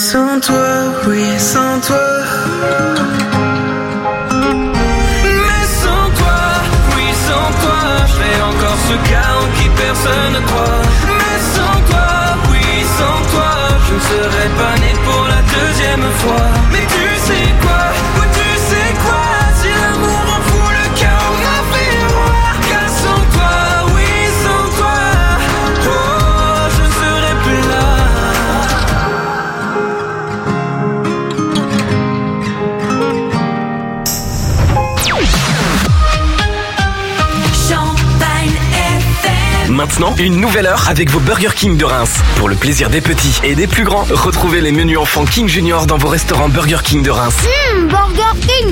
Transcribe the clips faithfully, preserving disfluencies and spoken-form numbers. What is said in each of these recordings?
sans toi, oui, sans toi. Mais sans toi, oui, sans toi, je serais encore ce gars en qui personne ne croit. Mais sans toi, oui, sans toi, je ne serais pas né pour la deuxième fois. Mais tu sais quoi, ou tu sais quoi, si l'amour en fout le chaos, m'a fait roi. Car sans toi, oui, sans toi, oh, je ne serais plus là. Maintenant, une nouvelle heure avec vos Burger King de Reims. Pour le plaisir des petits et des plus grands, retrouvez les menus enfants King Junior dans vos restaurants Burger King de Reims. Mmh, Burger King.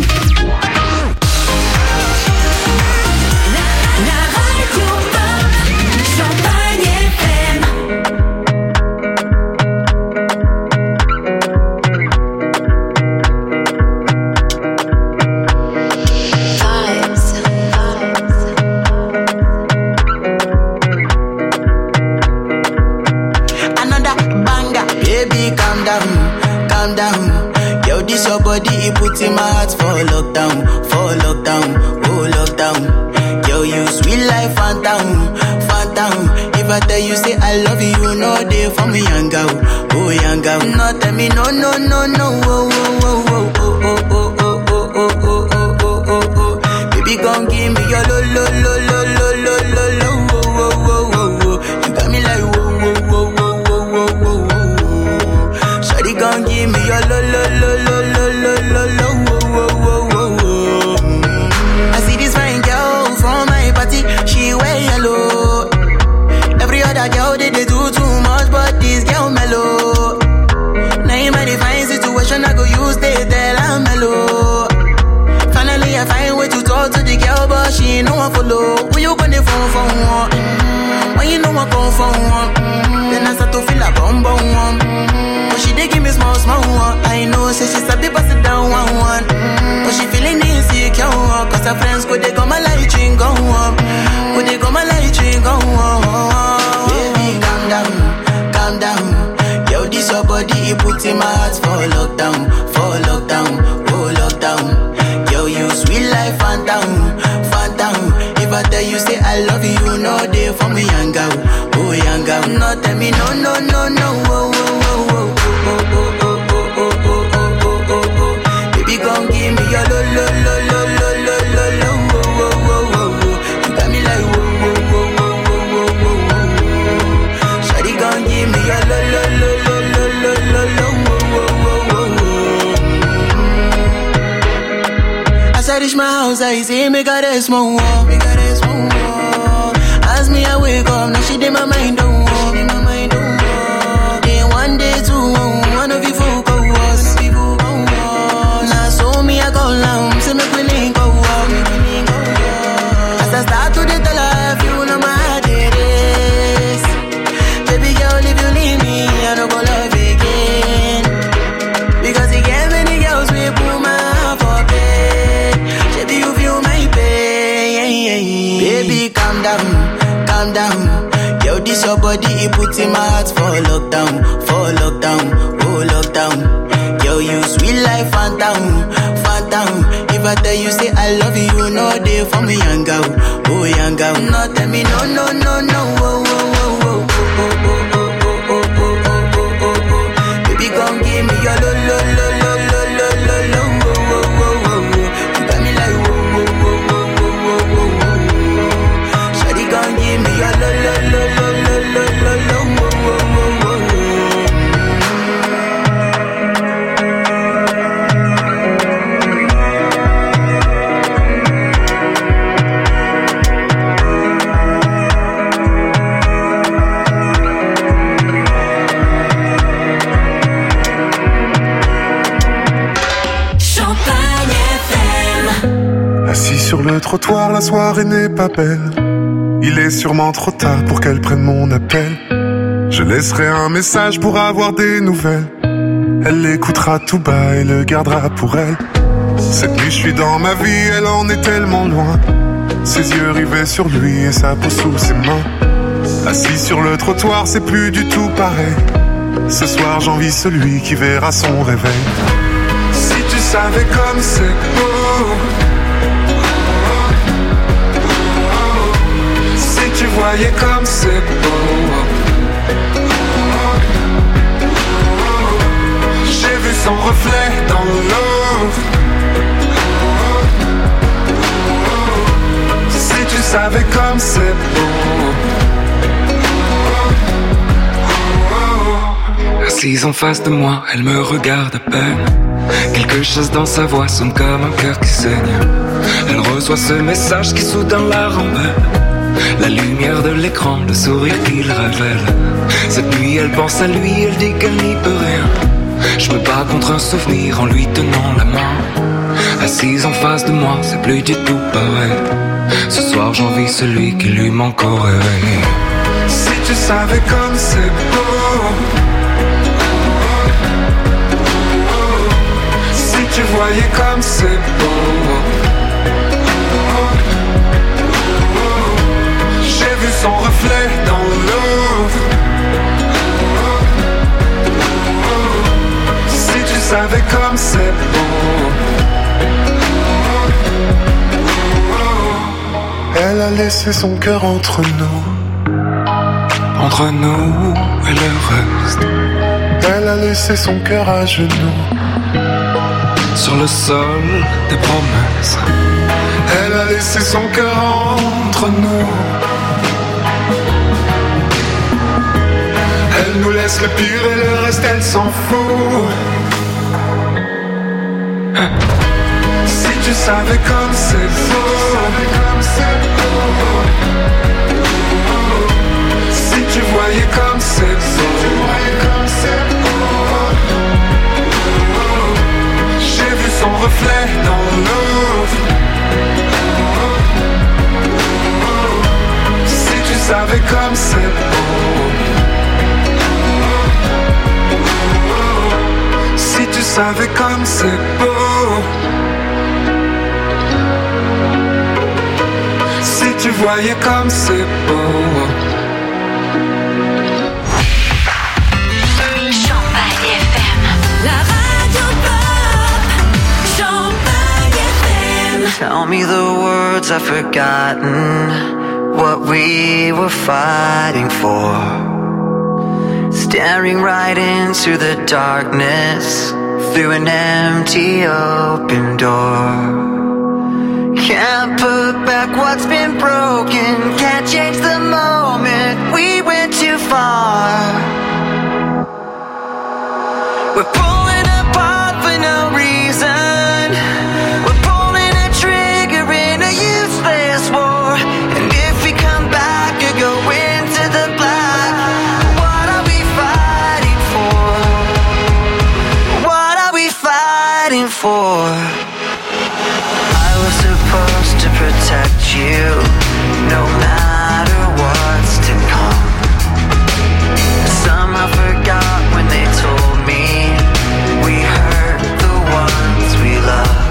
He puts in my heart for lockdown, for lockdown, oh lockdown. Yo, you sweet life, phantom, phantom. If I tell you say I love you, you know they for me young girl, oh young girl. No tell me no, no, no, no, oh, oh, oh, oh, oh, oh, oh, oh, oh, oh, oh, oh, oh, oh. Baby, gon' give me your lo, lo, lo, lo, lo, lo, lo, lo, oh, oh, oh, oh, oh. You got me like whoa, whoa, whoa, whoa, whoa, whoa, whoa. Shawty gon' give me your lo, lo, lo, lo, lo. She wear yellow. Every other girl they, they do too much, but this girl mellow. Now in my divine situation, I go use they tell I'm mellow. Finally I find way to talk to the girl, but she ain't no one follow. When you gonna phone for one? Mm-hmm. When you know I come for one? Mm-hmm. Then I start to feel a bum bum one. Mm-hmm. But she dey give me small small one. I know, say she sabi pass it down one one. Mm-hmm. But she feeling insecure, cause her friends go they go my light ring go on. Go they go my light ring go on. Baby, calm down, calm down. Yo, this your body, it puts in my heart for lockdown, for lockdown, oh lockdown. Yo, you sweet life, phantom, phantom. If I tell you say I love you, you know they for me young girl, oh young girl. No tell me no, no, no, no, oh, oh, oh, oh, oh, oh, oh, oh, oh, oh, oh, oh, oh. Baby, gon' give me your lo, lo, lo, lo, lo, lo, lo, lo, oh, oh, oh, oh. You got me like whoa, whoa, whoa, whoa, whoa, whoa, whoa. Shawty gon' give me your lo, lo, lo, lo, lo, lo, lo, lo, oh, oh, oh, oh. As I reach my house, I see me got a small wall, me got a small wall. As me I wake up, now she did my mind don't walk, she did my mind don't walk. Then one day two, one of you folk go was, now so me I go down, say me we link go walk. As I start to the tell her, you know my heart it is. Baby girl, if you leave me, I don't go love again. Because you get many girls we put my heart for bed. Baby, you feel my pain. Baby, calm down, calm down. Yo, this your body, it puts in my heart for lockdown, for lockdown, oh lockdown. Yo, you sweet life, phantom, phantom. If I tell you say I love you, you know they for me young girl, oh young girl. No tell me no, no, no, no, oh, oh, oh, oh, oh, oh, oh, oh, oh, oh, oh, oh, oh. Baby, gon' give me your lo, lo, lo, lo, lo, lo, lo, lo, oh, oh, oh, oh. You got me like whoa, whoa, whoa, whoa, whoa, whoa, whoa. Shawty gon' give me your lo, lo, lo, lo, lo, lo, lo, lo, oh, oh, oh, oh. Assis sur le trottoir, la soirée n'est pas belle. Il est sûrement trop tard pour qu'elle prenne mon appel. Je laisserai un message pour avoir des nouvelles. Elle l'écoutera tout bas et le gardera pour elle. Cette nuit je suis dans ma vie, elle en est tellement loin. Ses yeux rivés sur lui et sa peau sous ses mains. Assis sur le trottoir, c'est plus du tout pareil. Ce soir j'envie celui qui verra son réveil. Si tu savais comme c'est beau, si tu voyais comme c'est beau. J'ai vu son reflet dans l'eau. Si tu savais comme c'est beau. Assise en face de moi, elle me regarde à peine. Quelque chose dans sa voix sonne comme un cœur qui saigne. Elle reçoit ce message qui soudain la rembelle. La lumière de l'écran, le sourire qu'il révèle. Cette nuit elle pense à lui, elle dit qu'elle n'y peut rien. Je me bats contre un souvenir en lui tenant la main. Assise en face de moi, c'est plus du tout pareil. Ce soir j'envie celui qui lui manque au réveil. Si tu savais comme c'est beau. Si tu voyais comme c'est beau. J'ai vu son reflet dans l'eau. Si tu savais comme c'est beau. Elle a laissé son cœur entre nous. Entre nous et le reste. Elle a laissé son cœur à genoux. Sur le sol des promesses. Elle a laissé son cœur entre nous. Elle nous laisse le pire et le reste elle s'en fout. Si tu savais comme c'est beau. Si tu voyais comme c'est beau. J'ai vu son reflet dans l'eau. Si tu savais comme c'est beau. Si tu savais comme c'est beau. Si tu voyais comme c'est beau. Champagne F M. La radio pop. Champagne F M. Tell me the words I've forgotten, what we were fighting for. Staring right into the darkness, through an empty open door. Can't put back what's been broken, can't change the moment we went too far. We're pulling apart for no reason. We're pulling a trigger in a useless war. And if we come back or go into the black, what are we fighting for? What are we fighting for? I was supposed to protect you, no matter what's to come. Somehow forgot when they told me we hurt the ones we love.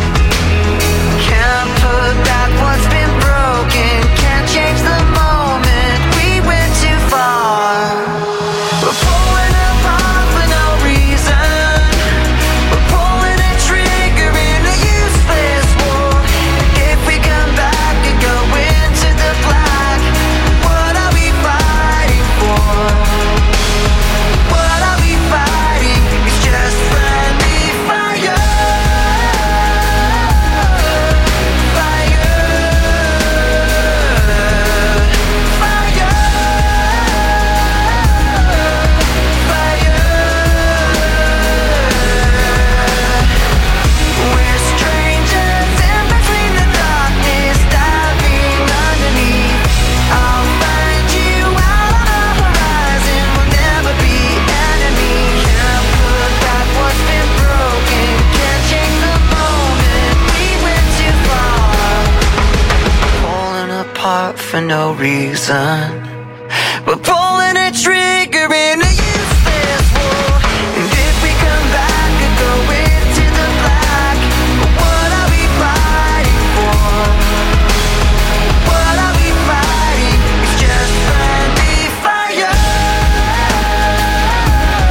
Can't put back what's been broken, can't change the moment we went too far. We're pulling apart for no reason. We're pulling a trigger in a useless war. If we come back and go into the black, what are we fighting for? What are we fighting? It's just friendly fire. Fire. Fire. Fire. We're strangers in between the darkness, diving underneath. I'll find you out on the horizon. We'll never be enemies. Can't put back what's been broken, can't change the moment we went too far. Pulling apart for no reason. We're pulling a trigger in a useless war. And if we come back and go into the black, what are we fighting for? What are we fighting? It's just friendly fire.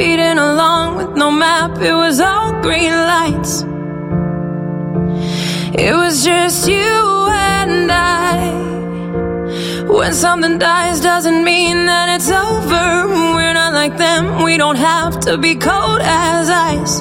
speeding along with no map. It was all green lights. It was just you and I. When something dies doesn't mean that it's over. We're not like them, we don't have to be cold as ice.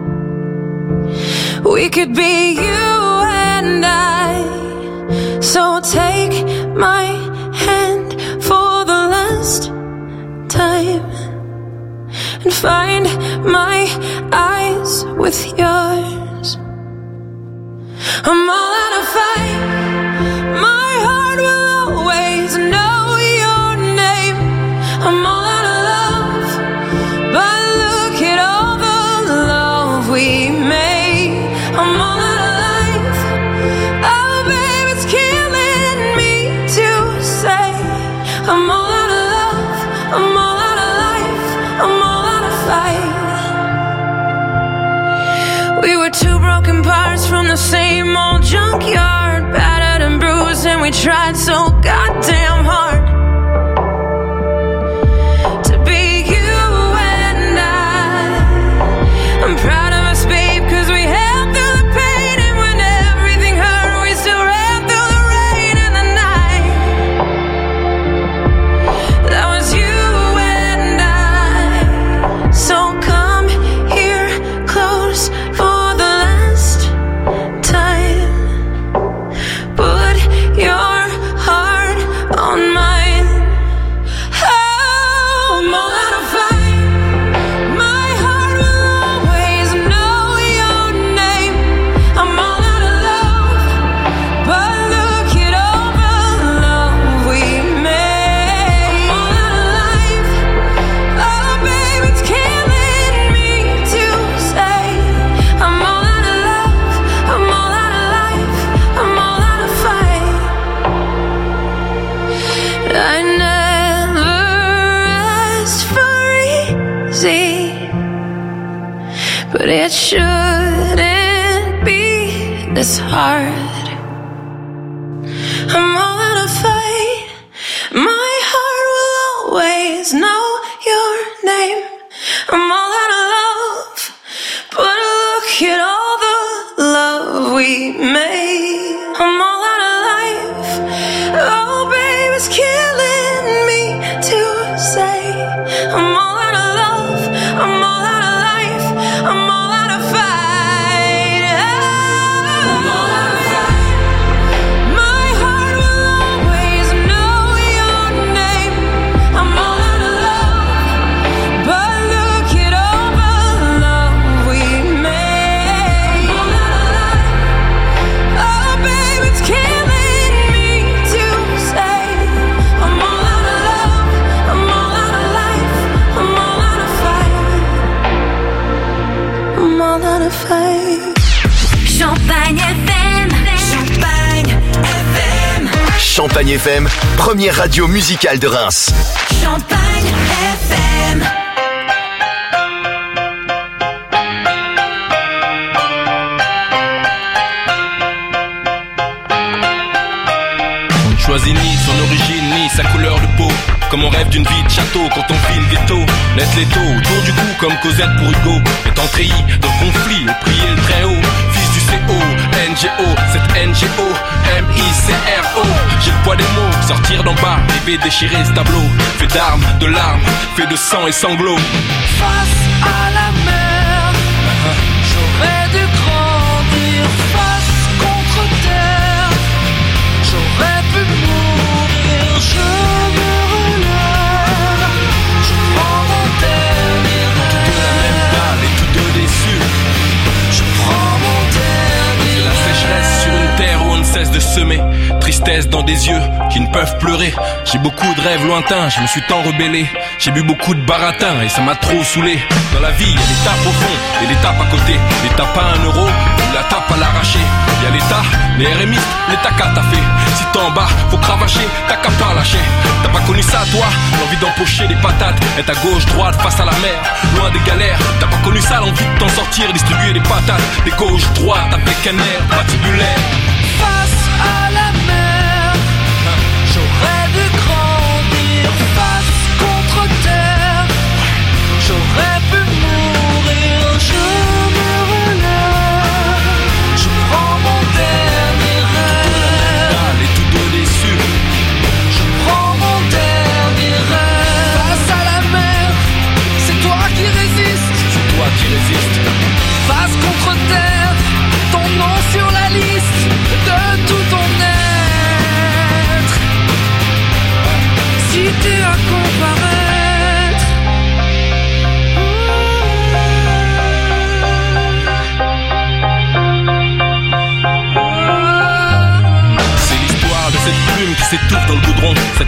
We could be you and I. So take my hand for the last time and find my eyes with yours. I'm all out of fight. My heart will always know your name. I'm all out of love, but look at all the love we made. I'm all out of life. Oh, babe, it's killing me to say I'm all out of love. I'm all out of life. I'm all out of fight. We were two broken parts from the same old junkyard, battered and bruised, and we tried so goddamn hard to be you and I. I'm proud of us, babe, cause we held through the pain, and when everything hurt, we still ran through the rain and the night. That was you and I. So come here close for the last time. Put your heart on mine. Oh, I'm all out of fight. My heart will always know your name. I'm all out of love, but look at all the love we made. I'm all out of life. Oh, babe, it's killing me to say I'm all out of love. I'm all out of life. I'm all out of fight. I never asked for easy, but it shouldn't be this hard. I'm all out of fight. My heart will always know your name. I'm all out of love, but look at all the love we made. I'm all out of life. Oh, babe, it's killing me to say I'm all out of love. I'm all out of life. I'm all out of fight. I'm all out of fight. My heart will always know your name. I'm all out of love, but look at all the love we made. I'm all out of life. Oh, babe, it's killing me to say I'm all out of love. I'm all out of life. I'm all out of fight. I'm all out of fight. Champagne F M. Champagne F M. Champagne F M, première radio musicale de Reims. Champagne F M. On ne choisit ni son origine ni sa couleur de peau. Comme on rêve d'une vie de château quand on file ghetto. Laisse les taux autour du cou comme Cosette pour Hugo. Étant treillis de conflit et prier le très haut. Fils du C O, N G O, cette N G O, M I C R O. J'ai le poids des mots, sortir d'en bas, rêver déchirer ce tableau. Fait d'armes, de larmes, fait de sang et sanglots. Face à la mer, j'aurais dû grandir. Face contre terre, j'aurais pu mourir. Je me relève, je prends mon dernier De la même balle et tous deux déçus. Je prends mon dernier La sécheresse sur une terre où on ne cesse de semer. Tristesse dans des yeux qui ne peuvent pleurer. J'ai beaucoup de rêves lointains, je me suis tant rebellé. J'ai bu beaucoup de baratin et ça m'a trop saoulé. Dans la vie, il y a l'étape au fond et l'étape à côté. L'étape à un euro ou la tape à l'arraché. Il y a l'État, les R M I, l'État qu'a t'as fait. Si t'es en bas, faut cravacher, t'as qu'à pas lâcher. T'as pas connu ça toi, l'envie d'empocher des patates. Être à gauche, droite, face à la mer, loin des galères. T'as pas connu ça, l'envie de t'en sortir, distribuer des patates. Des gauche, droite, avec un air patibulaire. face à la mer, j'aurais dû grandir. Face contre terre, j'aurais pu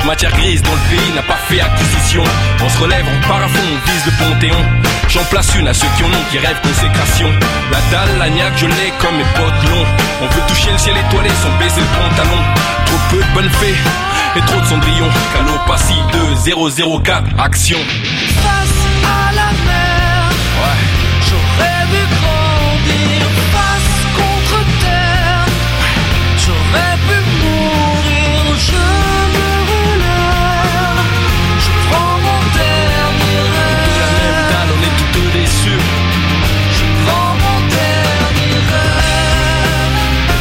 Matière grise dans le pays n'a pas fait acquisition. On se relève, on part à fond, on vise le Panthéon. J'en place une à ceux qui en ont, qui rêvent consécration. La dalle, la niaque, je l'ai comme mes potes longs. On veut toucher le ciel étoilé sans baiser le pantalon. Trop peu de bonnes fées et trop de cendrillon. Calopassie deux zéro zéro quatre, action. Face à la mer, Ouais. j'aurais vu grandir. Face contre terre, j'aurais pu mourir. Je me relève, je prends mon dernier De la même rêve. dalle, on est tous déçus. Je prends mon dernier rêve.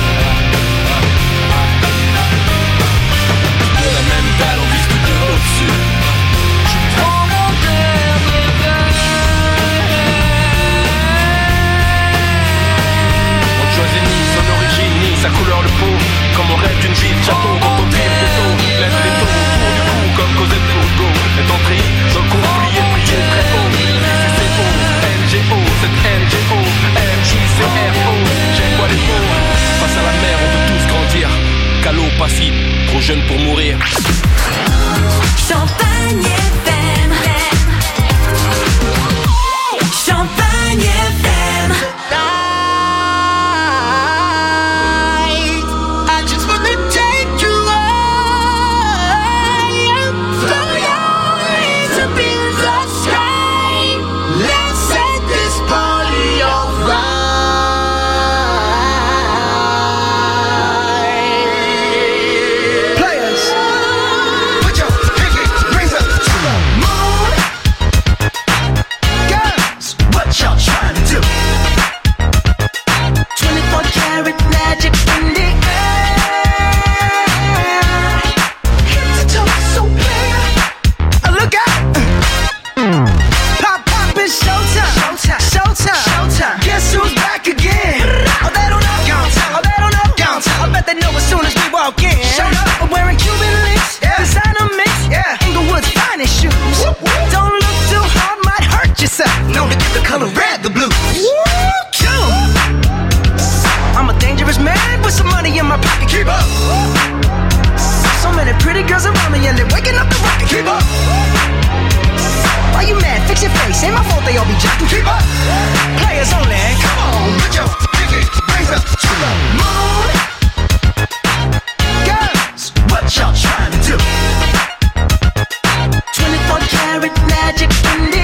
De la même dalle, on vise tout de au-dessus. Je prends mon dernier rêve. On ne choisit ni son origine, ni sa couleur de peau. Comme on rêve d'une vie de château, quand on tire le taux. Lève les taux autour du cou, comme Cosette Coco. Est entré dans le conflit et prié très haut. C O, N G O, c'est N G O, M J C R O. J'ai quoi les mots? Face à la mer, on veut tous grandir. Calopassie, trop jeune pour mourir. Champagne F M. Champagne F M. I just wanna take you high, fly high to be the sky. Let's set this party on fire. Players, put your pinky rings up to the moon. Girls, what y'all trying to do? twenty-four karat magic in the air. Head to toe, so clear. Oh, look out! Pop, pop, it's showtime. Showtime. Showtime. Showtime. Guess who's back again? Oh, they don't know. Oh, they don't know. I bet they know as soon as we walk in. Shut up. I'm wearing Cuban links. Yeah. Designer mix. Yeah. Inglewood's finest shoes. Whoop, whoop. Don't look too hard, might hurt yourself. Known to get the color red, the blues. I'm a dangerous man with some money in my pocket. Keep up. So many pretty girls around me and they're waking up the rocket. Keep up. Why you mad? Fix your face. Ain't my fault they all be jocking. Keep up. Players only. Come on, put your pinky rings up to the moon. Girls, what y'all trying to do? twenty-four karat magic in the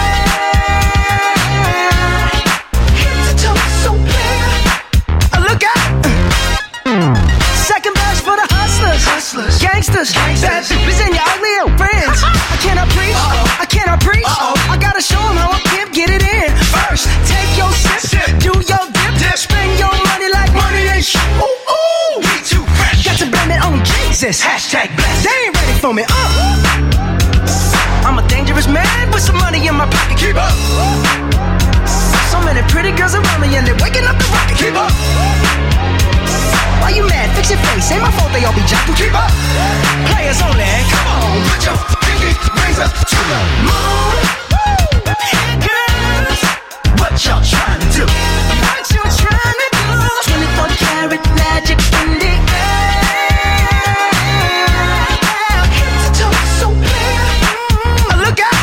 air. Head to toe, so clear. Oh, look out! Second verse for the hustlers, hustlers, gangsters, bad bitches and your ugly old friends. I cannot preach, Uh-oh. I cannot preach. Uh-oh. I gotta show 'em how I can get it in. First, take your sip, sip. Do your dip, dip, spend your money like money ain't shit. Ooh, ooh, we too fresh. Got to blame it on Jesus. Hashtag blessed. They ain't ready for me. Uh. I'm a dangerous man with some money in my pocket. Keep up. So many pretty girls around me and they're waking up the rocket. Keep up. Why you mad? Fix your face. Ain't my fault they all be jocking. Keep up. Players only. Come on, put your pinky rings up to the moon. Girls, what y'all trying to do? What you trying to do? twenty-four karat magic in the air. Head to toe, so clear. Oh, look out!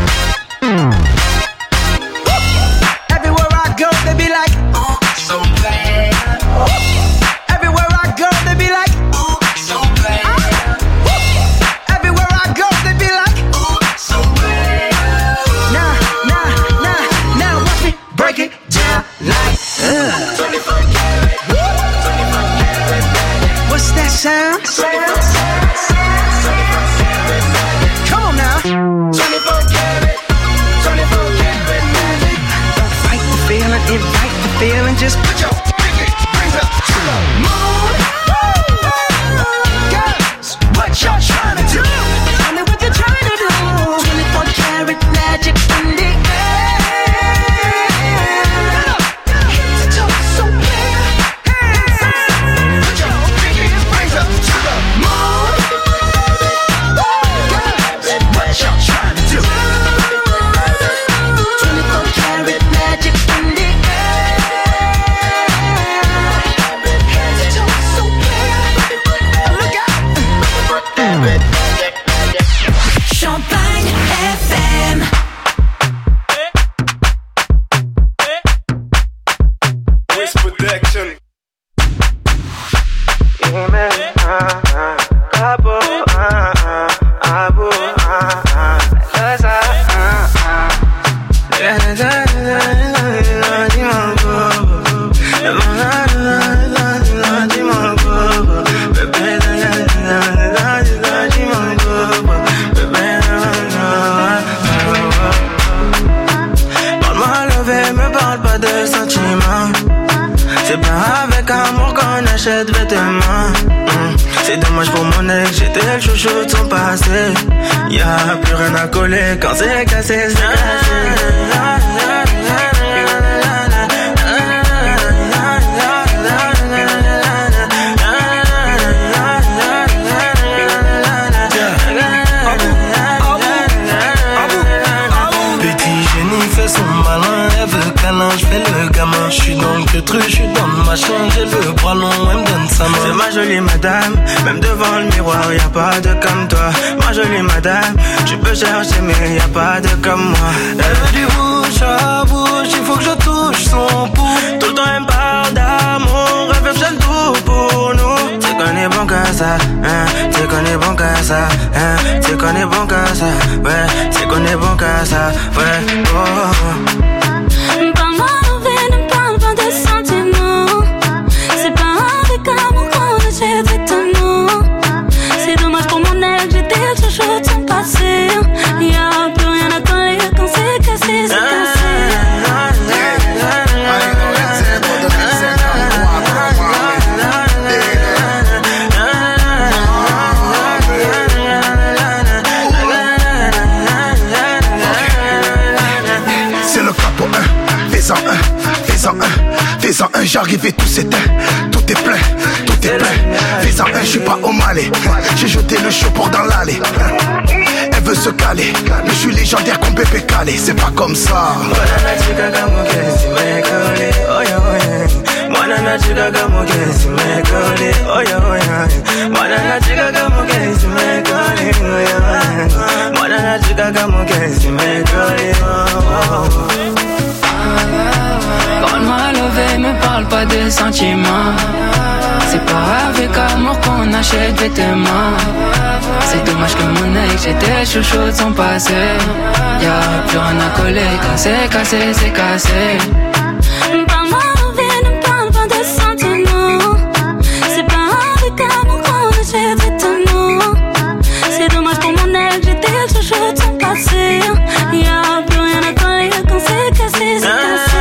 Everywhere I go, they be like, oh, so bad. Everywhere I go, they be like, oh, so bad. Everywhere I go, they be like, oh, so bad. Nah, nah, nah, now watch me break it down like, uh. twenty-four karat, twenty-four karat magic. What's that sound? Come on now. twenty-four karat, twenty-four karat magic. Don't fight the feeling, invite the feeling. Just put your pinky rings up to the moon. Girls, what y'all trying to do? Tell me what you're trying to do. twenty-four karat magic in the air. Head to toe, so clear. Put your pinky rings up to the moon. Girls, what y'all trying to do? twenty-four karat magic in the air. C'est pas avec amour qu'on achète vêtements. mmh. C'est dommage pour mon ex, j'étais le chouchou de son passé. Y'a plus rien à coller quand c'est cassé, c'est cassé. Je fais le gamin, je suis dans le truc, je suis dans le machin, j'ai le bras long, elle me donne sa main. C'est ma jolie madame, même devant le miroir, y'a pas de comme toi. Ma jolie madame, tu peux chercher mais y'a pas de comme moi. Elle veut du bouche à bouche, il faut que je touche son pouls. Tout le temps elle me parle d'amour, elle veut que je tout pour nous. Tu qu'on est bon qu'à ça, hein, tu qu'on est bon qu'à ça, hein, tu qu'on est bon qu'à ça, ouais, tu qu'on est bon qu'à ça, ouais, oh. Parle-moi d'envie, ne parle pas de sentiments. C'est pas avec amour qu'on achète vêtements. C'est dommage pour mon ex, j'étais le chouchou de son passé. Y'a plus rien à coller quand c'est cassé, c'est cassé. C'est le capo un, fais-en un, fais-en un, fais-en un, j'arrive et tout s'éteint, tout est plein, tout est plein. Fais-en un, je suis pas au Malais, j'ai jeté le show pour dans l'allée. Elle veut se caler, mais je suis légendaire comme Pépé Calé, c'est pas comme ça. Parle-moi levé, me parle pas de sentiments. C'est pas avec amour qu'on achète vêtements. C'est dommage que mon ex, j'étais chouchou de son passé. Y'a plus rien à coller quand c'est cassé, c'est cassé. Parle-moi levé, ne parle pas de sentiments. C'est pas avec amour qu'on achète vêtements. C'est dommage pour mon ex, j'étais le chouchou de son passé. Y'a plus rien à coller quand c'est cassé, c'est cassé.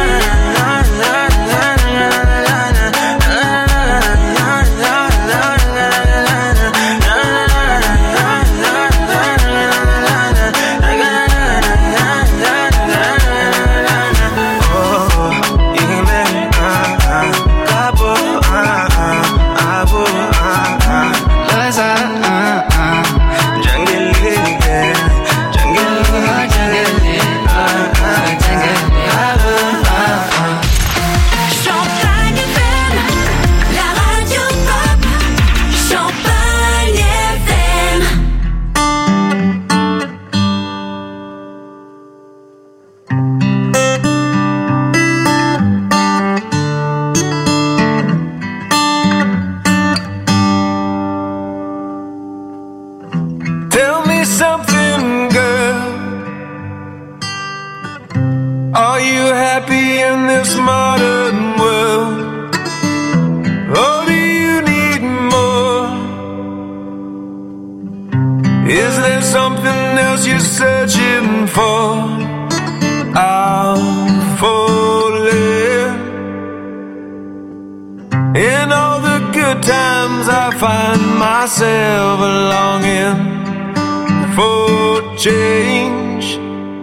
Change,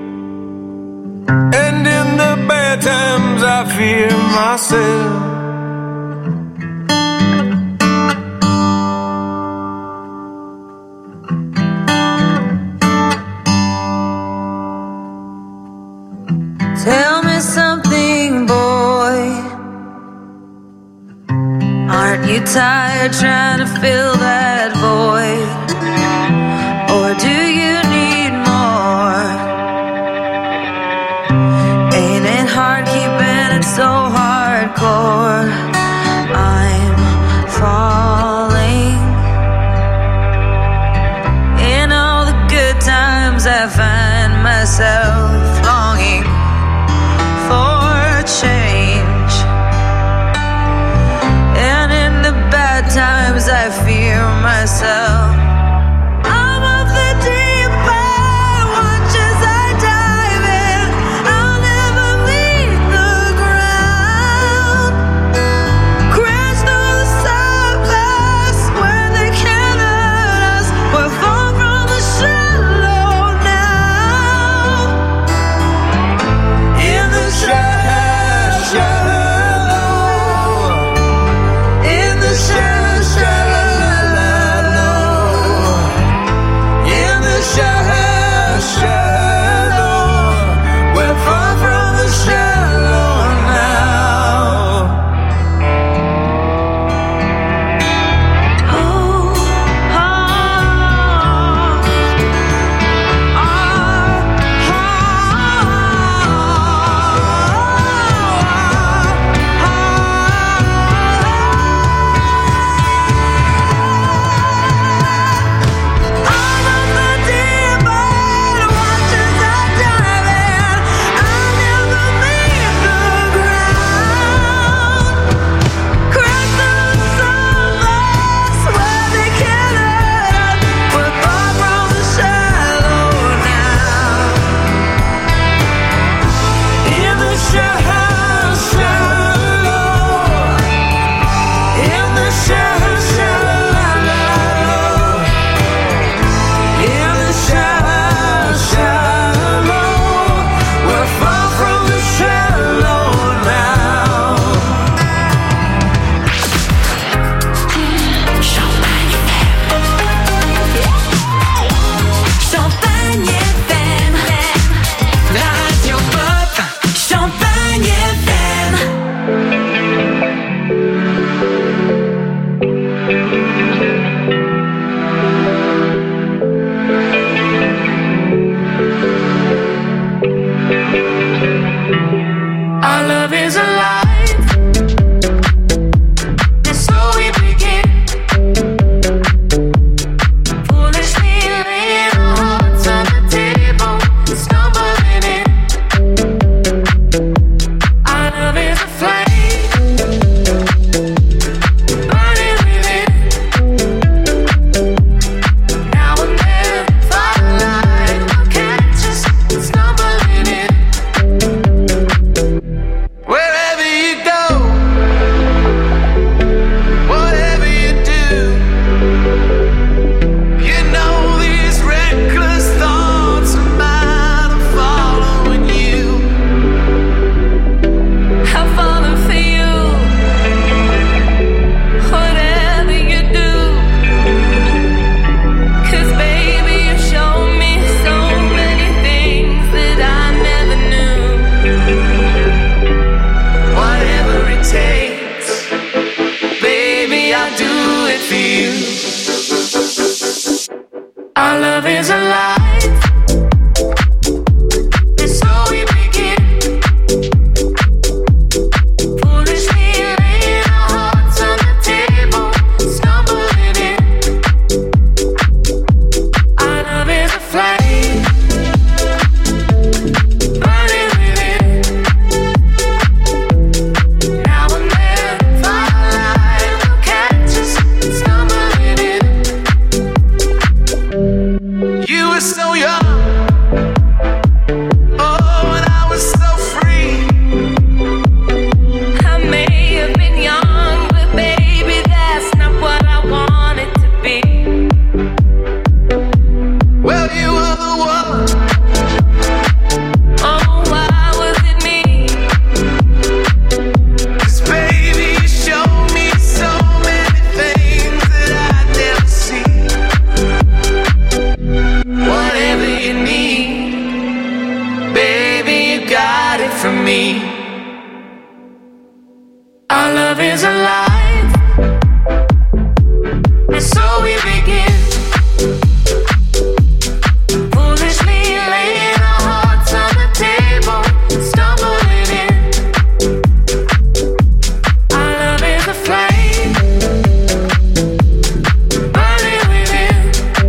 and in the bad times I fear myself. Tell me something, boy. Aren't you tired trying to fill that void? Or do you need more? Ain't it hard keeping it so hardcore? I'm falling. In all the good times I find myself longing myself. I'm of the deep end, watch as I dive in. I'll never meet the ground. Crash through the surface where they can't hurt us. We're far from the shallow now. In the shallow, shallow. In the shallow, shallow. In the shallow, shallow. We're far from the shallow now. Oh, ah, Champagne F M, la radio pop. Champagne F M. Our love is alive, and so we begin. Foolishly laying our hearts on the table, stumbling in. Our love is a flame, burning within. Now and then, firelight will catch us, stumbling in. Wherever you go, whatever you do, you know these reckless thoughts of mine are following you. I've fallen for you, whatever you do. 'Cause baby, you show me so many things that I never knew. Whatever it takes, baby, I'll do it for you. Our love is alive, and so we begin. Foolishly laying our hearts on the table, stumbling in. Our love is a flame, burning within. Now and then, firelight will catch us, stumbling in. You were so young, oh, and I was so free. I may have been young, but baby, that's not what I wanted to be. Well, you were the one. Oh, why was it me? 'Cause baby, you showed me so many things that I'd never see. Whatever you need, baby, you got it from me. Our love is alive, and so we begin. Foolishly laying our hearts on the table, stumbling in. Our love is a flame, burning within.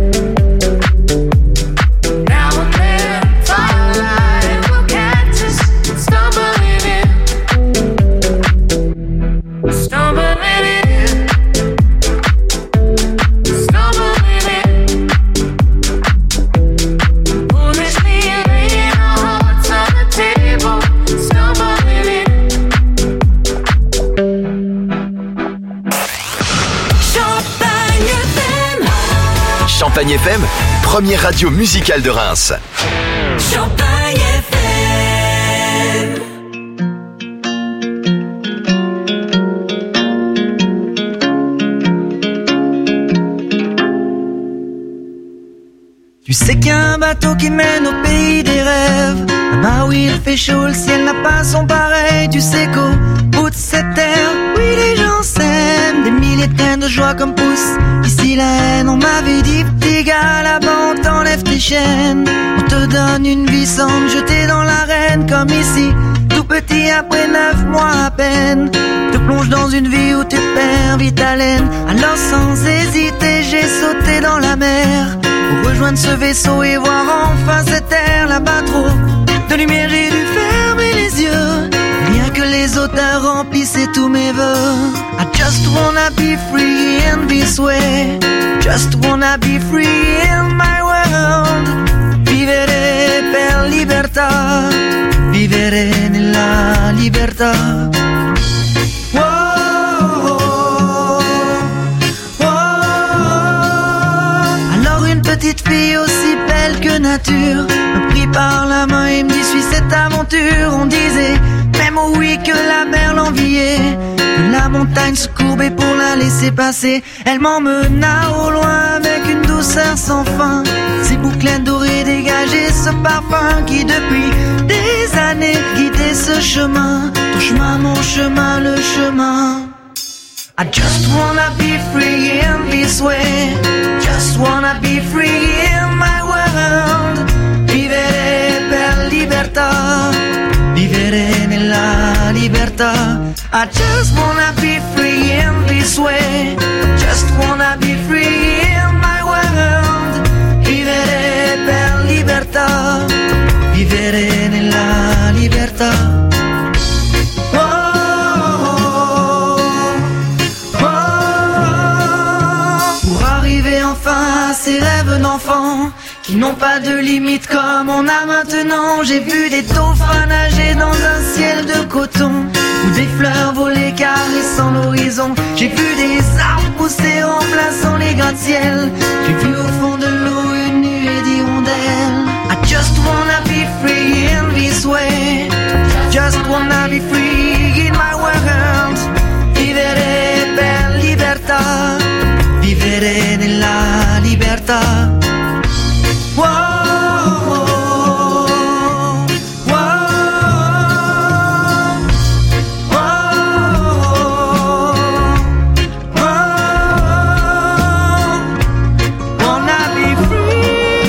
Now and then, firelight will catch us, stumbling in. Stumbling Champagne F M, première radio musicale de Reims. Champagne F M. Tu sais qu'il y a un bateau qui mène au pays des rêves. Là-bas où il fait chaud, le ciel n'a pas son pareil. Tu sais qu'au bout de cette terre, oui les gens s'aiment. Des milliers de graines de joie comme poussent ici la haine. On m'avait dit petit gars, là-bas on t'enlève tes chaînes. On te donne une vie sans te jeter dans l'arène. Comme ici, tout petit après neuf mois à peine. Te plonge dans une vie où tu perds vite haleine. Alors sans hésiter j'ai sauté dans la mer pour rejoindre ce vaisseau et voir enfin cette terre. Là-bas trop de lumière, j'ai dû fermer les yeux. Rien que les odeurs remplissaient tous mes vœux. I just wanna be free in this way. Just wanna be free in my world. Vivere per libertà. Vivere nella libertà. Petite fille aussi belle que nature me prit par la main et me dit suis cette aventure. On disait même oh oui que la mer l'enviait, que la montagne se courbait pour la laisser passer. Elle m'emmena au loin avec une douceur sans fin. Ses boucles dorées dégageaient ce parfum qui depuis des années guidait ce chemin. Ton chemin, mon chemin, le chemin. I just wanna be free in this way. Just wanna be free in my world. Vivere per libertà. Vivere nella libertà. I just wanna be free in this way. Just wanna be free in my world. Vivere per libertà. Vivere nella libertà. Enfin, ces rêves d'enfants qui n'ont pas de limite comme on a maintenant. J'ai vu des dauphins nager dans un ciel de coton, ou des fleurs voler caressant l'horizon. J'ai vu des arbres pousser remplaçant les gratte-ciel. J'ai vu au fond de l'eau une nuée d'hirondelles. I just wanna be free in this way. Just wanna be free in my world. Vivere per libertà. Vivere nella libertà. Wow, wow, wow, wow. Wanna be free.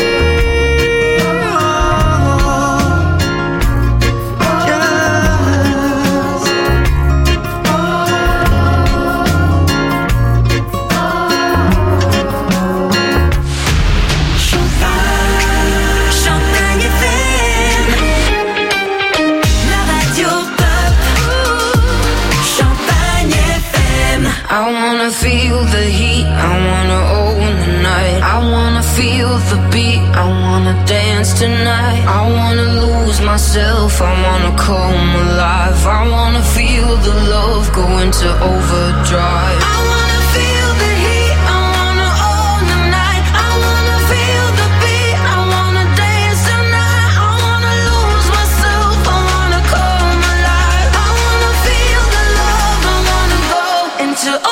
I wanna feel the heat, I wanna own the night. I wanna feel the beat, I wanna dance tonight. I wanna lose myself, I wanna come alive. I wanna feel the love go into overdrive. I wanna feel the heat, I wanna own the night. I wanna feel the beat, I wanna dance tonight. I wanna lose myself, I wanna come alive. I wanna feel the love, I wanna go into overdrive.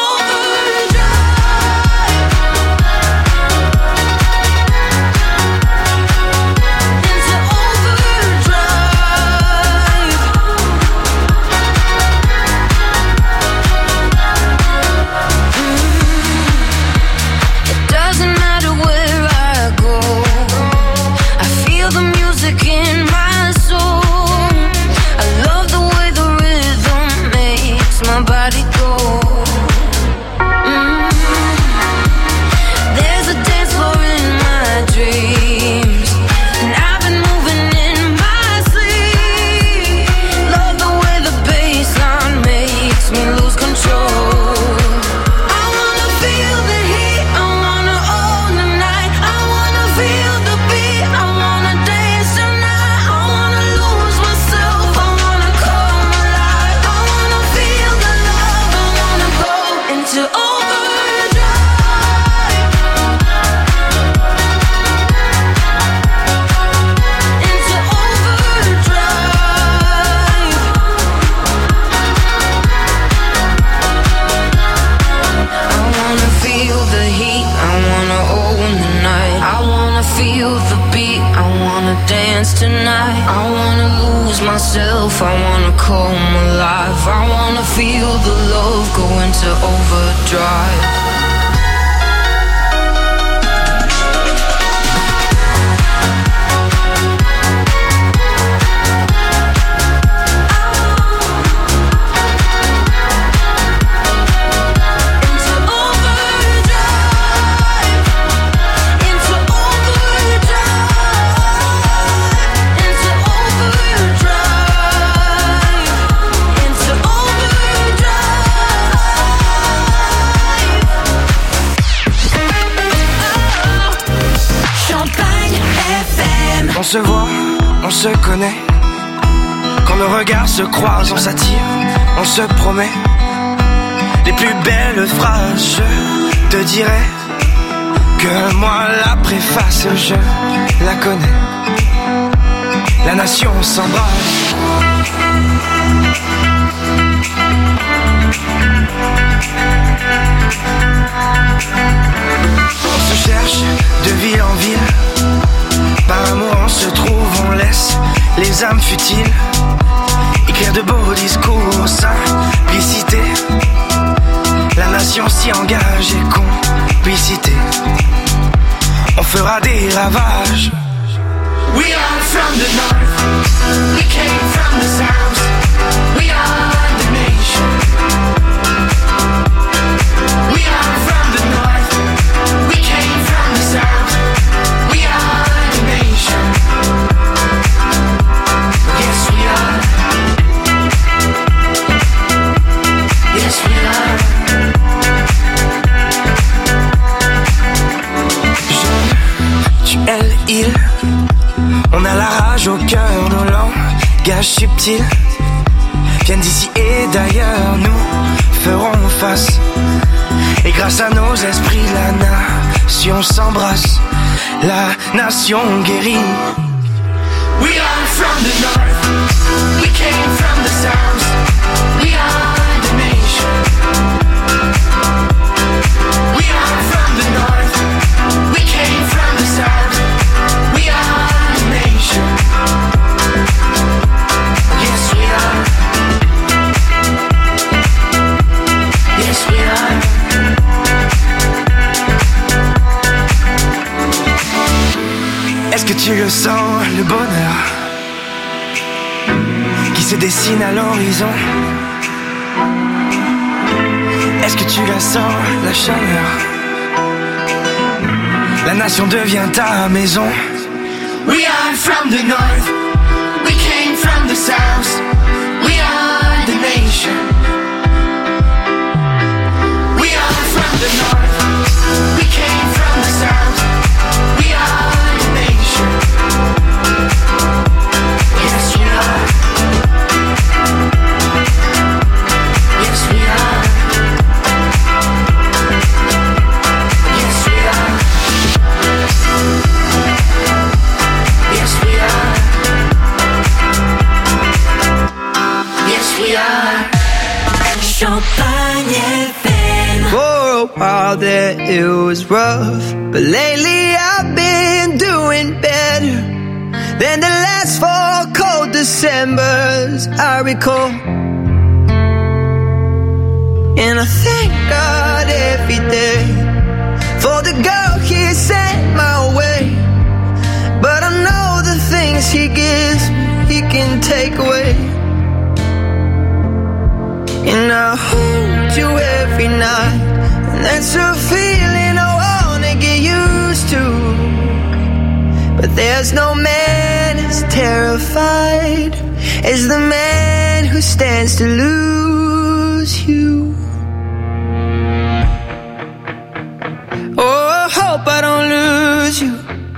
Into overdrive. dance tonight. I wanna lose myself, I wanna come alive. I wanna feel the love go into overdrive. On se voit, on se connaît. Quand nos regards se croisent, on s'attire, on se promet. Les plus belles phrases, je te dirai que moi la préface, je la connais. La nation s'embrasse. On se cherche de ville en ville. Par amour on se trouve, on laisse les âmes futiles écrire de beaux discours, simplicité. La nation s'y engage et complicité. On fera des ravages. We are from the north, we came from the south. We are the nation. We are from the north, we came from the south. We are the nation. Yes we are. Yes we are. Je, tu, elle, il. On a la rage au cœur, nos langages subtils viennent d'ici et d'ailleurs, nous ferons face. Et grâce à nos esprits, la nation s'embrasse, la nation guérit. We are from the north, we came from the south. We are the nation. We are from the north, we came from the south. We are the nation. Yes we are. Yes we are. Est-ce que tu le sens, le bonheur qui se dessine à l'horizon? Est-ce que tu la sens, la chaleur? La nation devient ta maison. We are from the north, we came from the south. We are the nation. We are from the north, we came from the south. We are the nation. Yes we are. Yes we are. Yes we are. Yes we are. Yes we are. Champagne F M. For a while there it was rough, but lately I've been doing better than the last four cold Decembers I recall. And I thank God every day for the girl He sent my way. But I know the things He gives me, He can take away. And I hold you every night, and that's a feeling I wanna get used to. But there's no man as terrified as the man who stands to lose you. Oh, I hope I don't lose you.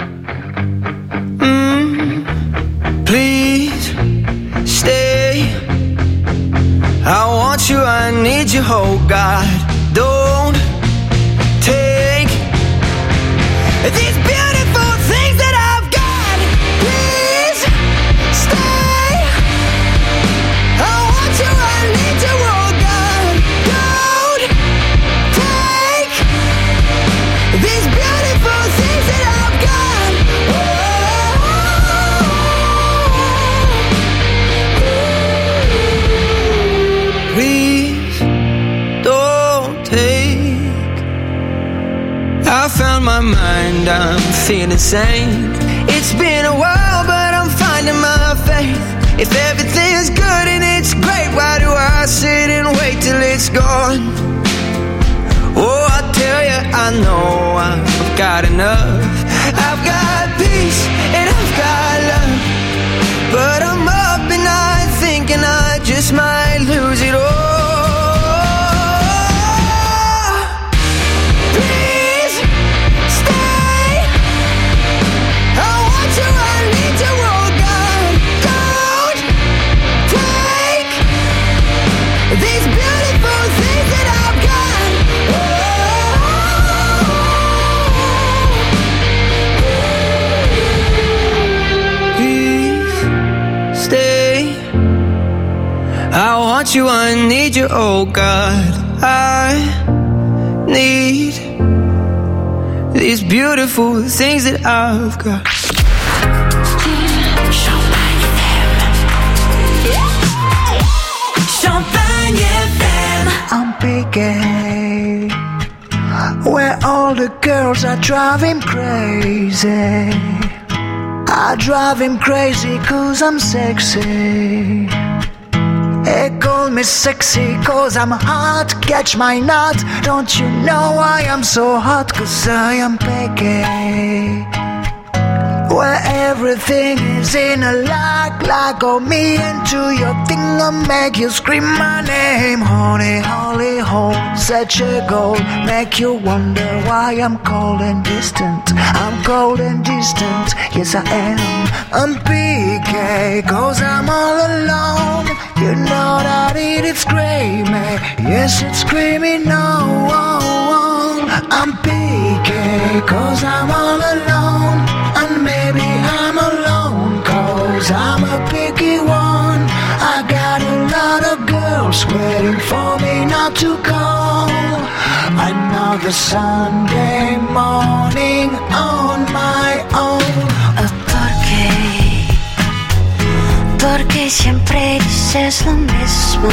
Mm, please stay. I want you, I need you, oh God. Don't take these beautiful things that I've got. Please stay. I want you, I need you, oh God. Don't take these beautiful things that I've got. Oh, mind, I'm feeling sane. It's been a while, but I'm finding my faith. If everything's good and it's great, why do I sit and wait till it's gone? Oh, I tell you, I know I've got enough. I've got peace and I've got love, but I'm up at night thinking I just might lose it all. Please stay. I want you, I need you, oh God. Don't take these beautiful things that I've got. Please stay. I want you, I need you, oh God. I need these beautiful things that I've got. Champagne F M. I'm picking where all the girls are driving crazy. I drive him crazy cause I'm sexy. They call me sexy cause I'm hot. Catch my nut. Don't you know I am so hot? Cause I am picky. Where everything is in a lock, lock on me into your thing, I'll make you scream my name. Honey, holy hole, such a goal, make you wonder why I'm cold and distant. I'm cold and distant, yes I am. I'm P K, cause I'm all alone. You know that it is screaming, yes it's screaming no. I'm P K, cause I'm all alone. And maybe I'm alone, cause I'm a picky one. I got a lot of girls waiting for me not to call. Another Sunday morning on my own. ¿Por qué? Porque siempre dices lo mismo.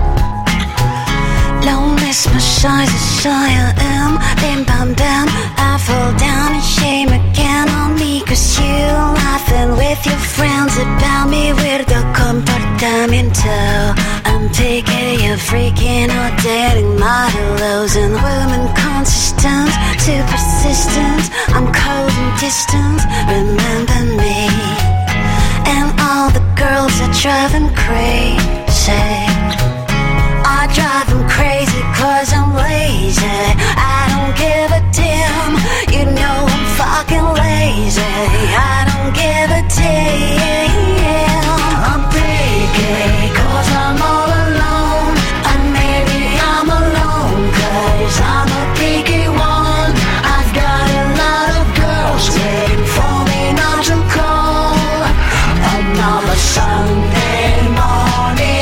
Lo mismo soy, soy I am. Bim bam bam, I fall down in shame again on me. Cause you laughing with your friends about me. Weirdo comportamiento. I'm picky, you're freaking out, dating modelos and women consistent, too persistent. I'm cold and distant, remember me. And all the girls are driving crazy. I drive them crazy cause I'm lazy. I don't give a damn. You know I'm fucking lazy. I don't give a damn. I'm picky cause I'm all alone. And maybe I'm alone cause I'm a picky one. I've got a lot of girls waiting for me not to call. Another Sunday morning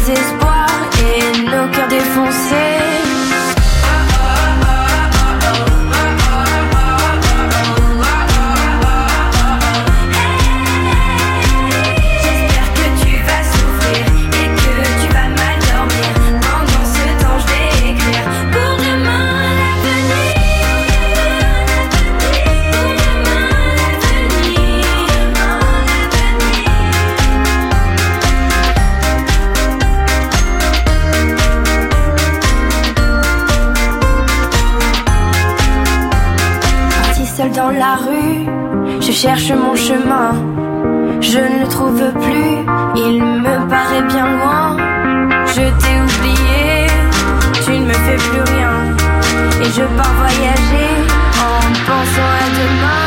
désespoir et nos cœurs défoncés. Dans la rue, je cherche mon chemin. Je ne le trouve plus, il me paraît bien loin. Je t'ai oublié, tu ne me fais plus rien. Et je pars voyager en pensant à demain.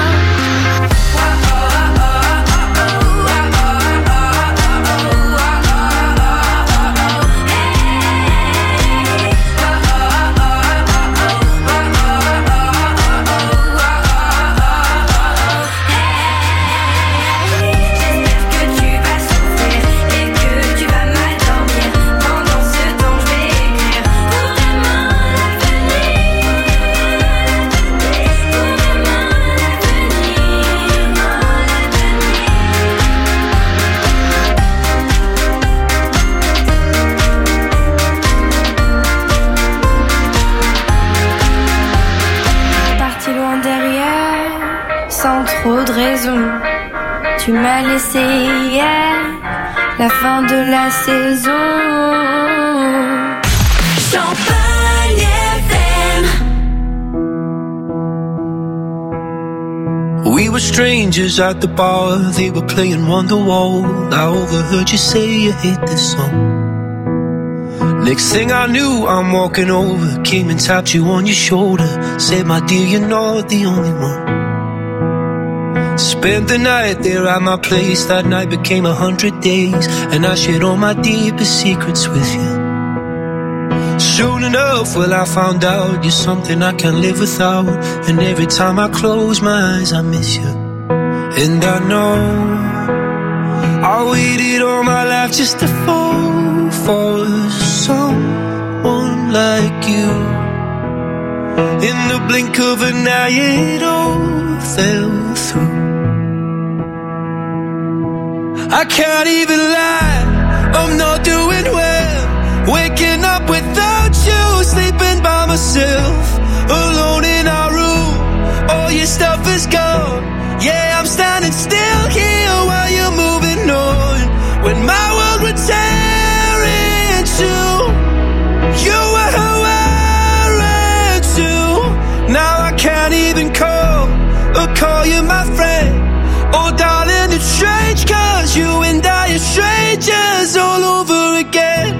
Trop de raisons, tu m'as laissé hier, la fin de la saison. Champagne F M. We were strangers at the bar, they were playing Wonderwall. I overheard you say you hate this song. Next thing I knew, I'm walking over, came and tapped you on your shoulder, said, my dear, you're not the only one. Spent the night there at my place. That night became a hundred days, and I shared all my deepest secrets with you. Soon enough, well, I found out you're something I can't live without. And every time I close my eyes, I miss you. And I know I waited all my life just to fall for someone like you. In the blink of an eye, it all fell through. I can't even lie, I'm not doing well. Waking up without you, sleeping by myself, alone in our room. All your stuff is gone. Yeah, I'm standing still here while you're moving on. When my world would tear into, you were wearing too. Now I can't even call or call you my friend. Oh darling, it's strange, cause you and I are strangers all over again.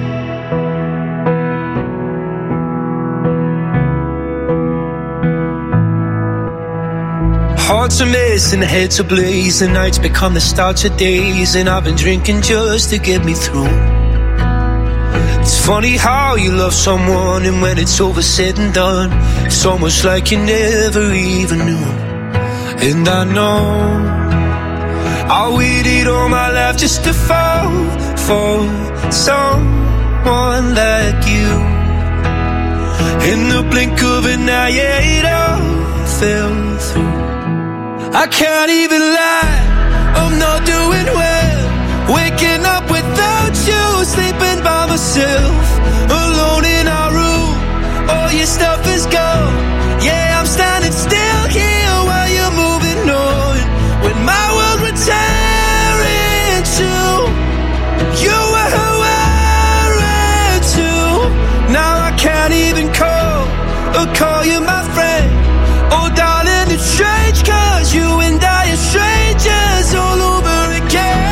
Hearts are mess and heads ablaze, the nights become the start of days, and I've been drinking just to get me through. It's funny how you love someone, and when it's over said and done, it's almost like you never even knew. And I know I waited all my life just to fall for someone like you. In the blink of an eye, yeah, it all fell through. I can't even lie, I'm not doing well. Waking up without you, sleeping by myself, alone in our room. All your stuff is gone. Yeah, I'm standing still here while you're moving on. When my world would tear into, you were wearing too. Now I can't even call or call you my friend. Oh darling, it's strange, cause you and I are strangers all over again.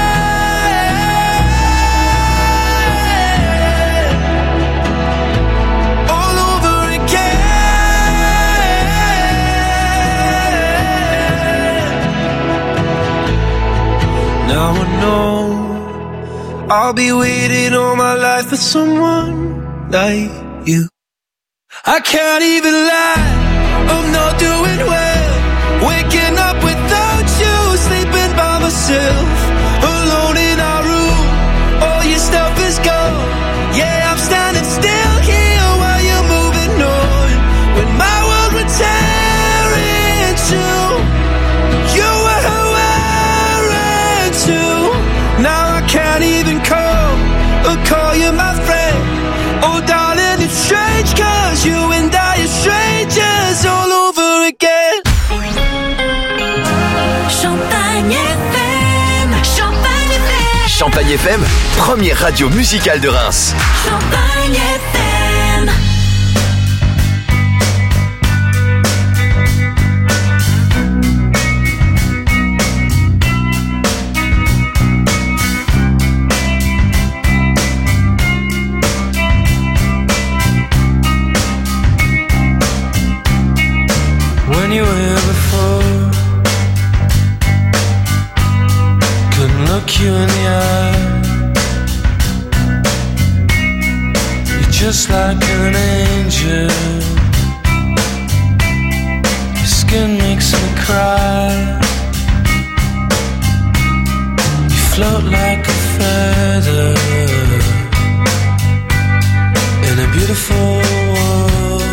All over again. Now I know I'll be waiting all my life for someone like you. I can't even lie, I'm not doing well. Waking up without you, sleeping by myself, alone in our room. All your stuff is gone. Champagne F M, première radio musicale de Reims. Champagne F M. When you were here before, couldn't look you in the eye. You're just like an angel. Your skin makes me cry. You float like a feather in a beautiful world.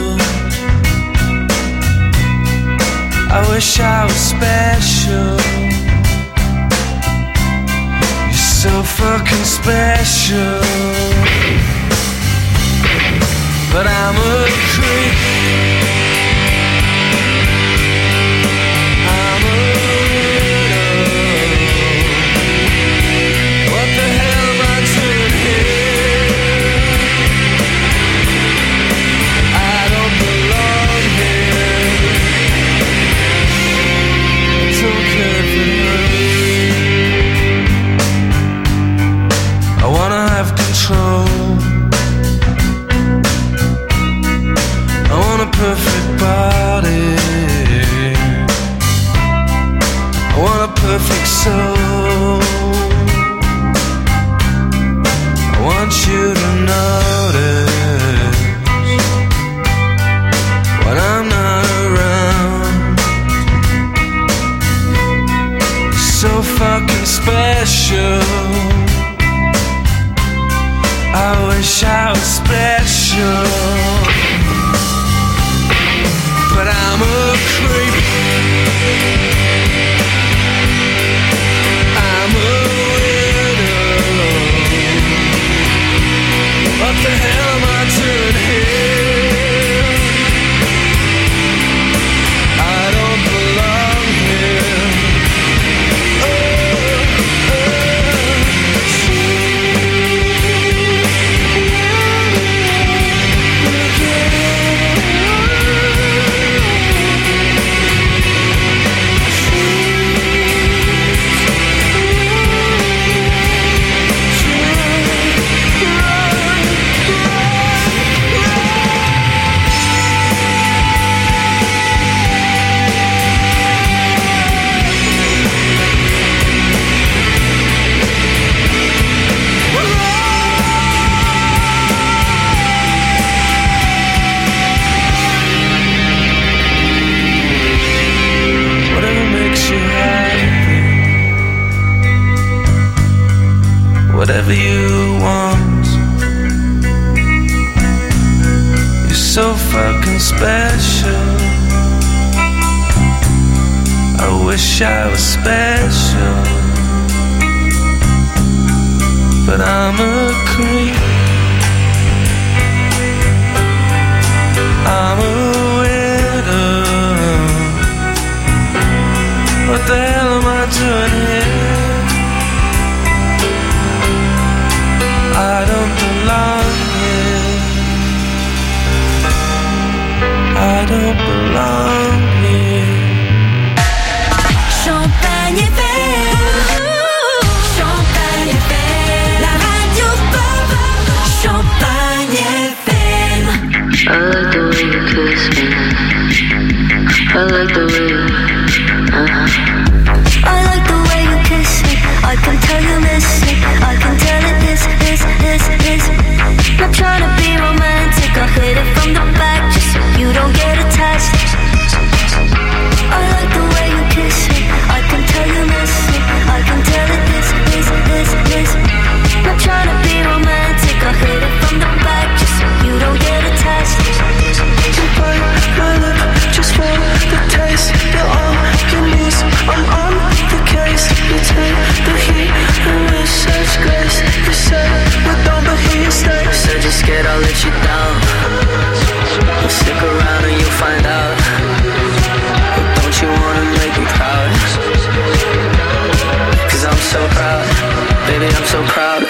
I wish I was special. You're so fucking special. But I'm a creep. I'm a widow. What the hell am I doing here? I don't belong here. Don't care for you. I wanna have control. I want a perfect body. I want a perfect soul. I want you to notice when I'm not around. You're so fucking special. I wish I was special. But I'm a creep. I'm a widow. What the hell am I doing here? I don't belong here. Oh, whatever you want. You're so fucking special. I wish I was special. But I'm a creep. I'm a widow. What the hell am I doing here? I don't belong here. I don't belong here. Champagne F M. Champagne F M. La radio pop. Champagne F M. I like the way you kiss me. I like the way you, uh-huh. I like the way you kiss me. I can tell you miss me. I can tell it is, is, is, is. Not trying to be romantic. I hit it from the back just so you don't get attached. so proud.